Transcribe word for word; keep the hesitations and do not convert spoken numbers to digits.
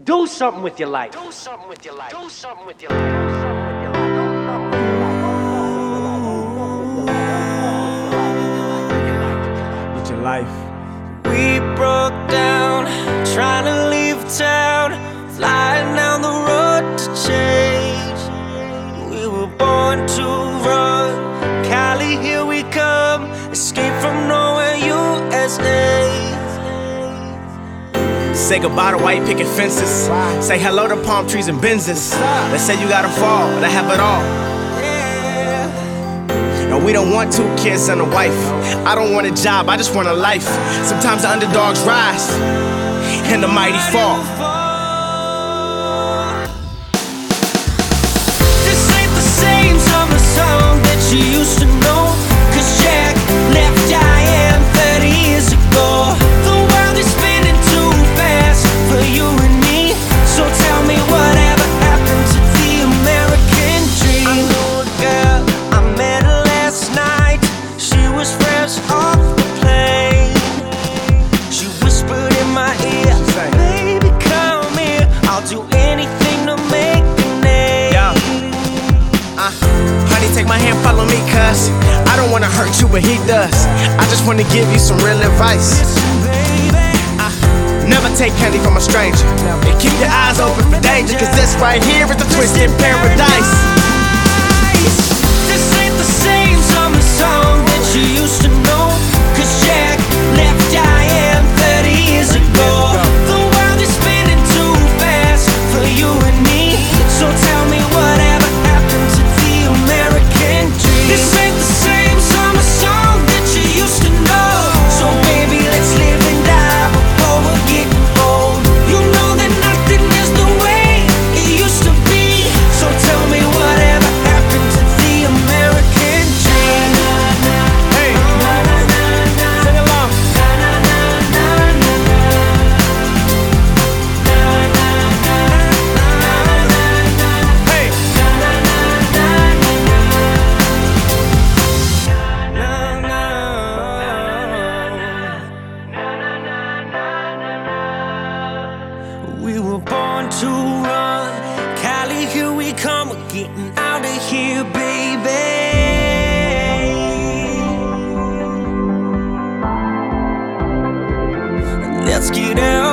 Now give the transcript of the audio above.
Do something with your life. Do something with your life. Do something with your life. With your life. We broke down, trying to leave town, flying down the road to change. We were born to run, Cali, here we come, escape from nowhere, U S A. Say goodbye to white picket fences. Say hello to palm trees and Benzes. They say you gotta fall, but I have it all. And we don't want two kids and a wife. I don't want a job, I just want a life. Sometimes the underdogs rise and the mighty fall. This ain't the same summer song that you used to know, 'cause Jack left Diane thirty years ago. The world is spinning too fast for you and me, so tell me whatever happened to the American dream. I know a girl, I met her last night. She was fresh off the plane. She whispered in my ear, baby come here, I'll do anything to make a name. Yeah. Uh, honey, take my hand, follow me, cuz I don't wanna hurt you, but he does. I just wanna give you some real advice. Uh, never take candy from a stranger, and keep your eyes open for danger, 'cause this right here is the twisted paradise. This ain't the same summer song that you used to know, 'cause Jack left Diane thirty years ago. The world is spinning too fast for you and me, so tell me whatever happened to the American dream. This ain't the same summer song that you used to know, so baby let's live and die before we're getting old. You know that nothing is the way it used to be, so tell me whatever happened to the American dream. Hey, sing along. Hey, we were born to run, Cali, here we come, we're getting out of here, baby. Let's get out.